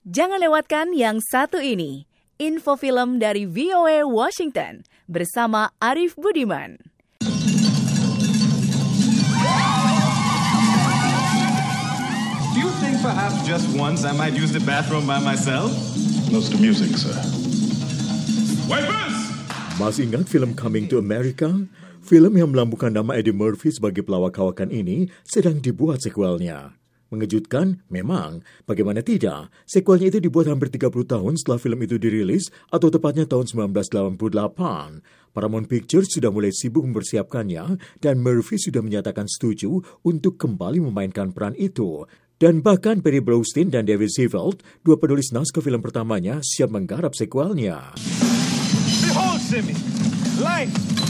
Jangan lewatkan yang satu ini, info film dari VOA Washington bersama Arif Budiman. Do you think perhaps just once I might use the bathroom by myself? Notes to music, sir. Wipers! Masih ingat film Coming to America? Film yang melambungkan nama Eddie Murphy sebagai pelawak kawakan ini sedang dibuat sequelnya. Mengejutkan? Memang. Bagaimana tidak? Sequelnya itu dibuat hampir 30 tahun setelah film itu dirilis, atau tepatnya tahun 1988. Paramount Pictures sudah mulai sibuk mempersiapkannya, dan Murphy sudah menyatakan setuju untuk kembali memainkan peran itu. Dan bahkan Perry Brosnan dan David Seaveld, dua penulis naskah film pertamanya, siap menggarap sequelnya. Behold, Simi, life,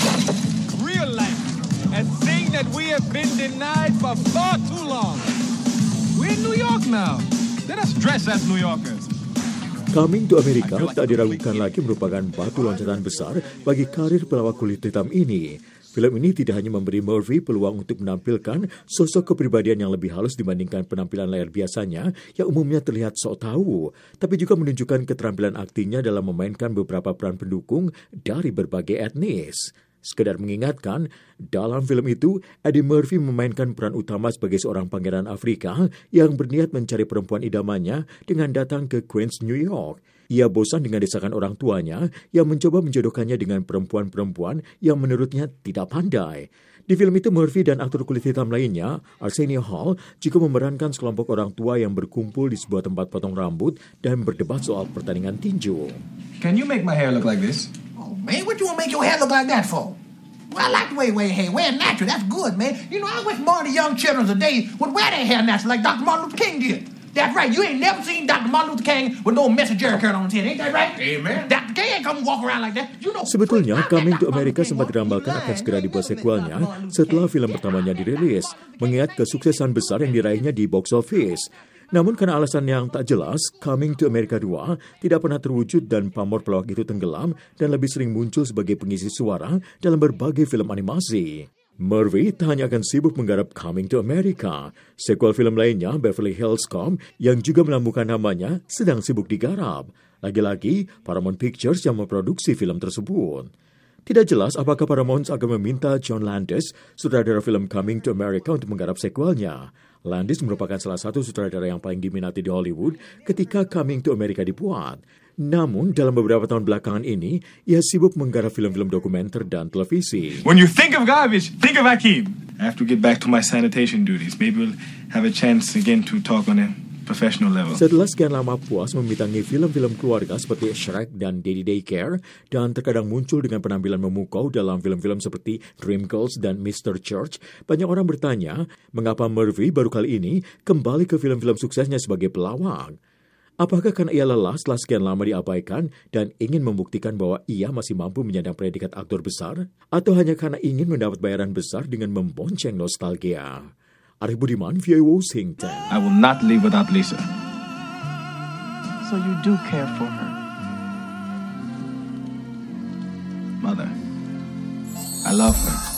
real life, a thing that we have been denied for far too long. We're in New York now. Let us dress as New Yorkers. Coming to America tak diragukan lagi merupakan batu loncatan besar bagi karir pelawak kulit hitam ini. Film ini tidak hanya memberi Murphy peluang untuk menampilkan sosok kepribadian yang lebih halus dibandingkan penampilan layar biasanya yang umumnya terlihat sok tahu, tapi juga menunjukkan keterampilan aktingnya dalam memainkan beberapa peran pendukung dari berbagai etnis. Sekedar mengingatkan, dalam film itu, Eddie Murphy memainkan peran utama sebagai seorang pangeran Afrika yang berniat mencari perempuan idamannya dengan datang ke Queens, New York. Ia bosan dengan desakan orang tuanya yang mencoba menjodohkannya dengan perempuan-perempuan yang menurutnya tidak pandai. Di film itu, Murphy dan aktor kulit hitam lainnya, Arsenio Hall, juga memerankan sekelompok orang tua yang berkumpul di sebuah tempat potong rambut dan berdebat soal pertandingan tinju. Can you make my hair look like this? Oh, man, what you want to make your hair look like that for? Well, I like the way you wear your hair. Wear it natural, that's good, man. You know, I wish more of the young children today would wear their hair natural like Dr. Martin Luther King did. That's right, you ain't never seen Dr. Martin Luther King with no mess of Jerry curl on his head, ain't that right? Amen. Dr. King ain't come walk around like that. You know, Sebetulnya, Coming to America sempat dirambalkan akan segera dibuat sequelnya setelah film pertamanya dirilis, mengingat kesuksesan besar yang diraihnya di box office. Namun karena alasan yang tak jelas, Coming to America 2 tidak pernah terwujud dan pamor pelawak itu tenggelam dan lebih sering muncul sebagai pengisi suara dalam berbagai film animasi. Murphy tak hanya akan sibuk menggarap Coming to America. Sequel film lainnya, Beverly Hills Cop, yang juga melambungkan namanya, sedang sibuk digarap. Lagi-lagi, Paramount Pictures yang memproduksi film tersebut. Tidak jelas apakah Paramount akan meminta John Landis, sutradara film Coming to America, untuk menggarap sequelnya. Landis merupakan salah satu sutradara yang paling diminati di Hollywood ketika Coming to America dibuat. Namun, dalam beberapa tahun belakangan ini, ia sibuk menggarap film-film dokumenter dan televisi. When you think of garbage, think of Akeem. I have to get back to my sanitation duties. Maybe we'll have a chance again to talk on a professional level. Setelah sekian lama puas membintangi film-film keluarga seperti Shrek dan Daddy Daycare, dan terkadang muncul dengan penampilan memukau dalam film-film seperti Dreamgirls dan Mr. Church, banyak orang bertanya, mengapa Murphy baru kali ini kembali ke film-film suksesnya sebagai pelawak? Apakah karena ia lelah setelah sekian lama diabaikan dan ingin membuktikan bahwa ia masih mampu menyandang predikat aktor besar? Atau hanya karena ingin mendapat bayaran besar dengan membonceng nostalgia? Arif Budiman, VOA Washington. I will not leave without Lisa. So you do care for her? Mother, I love her.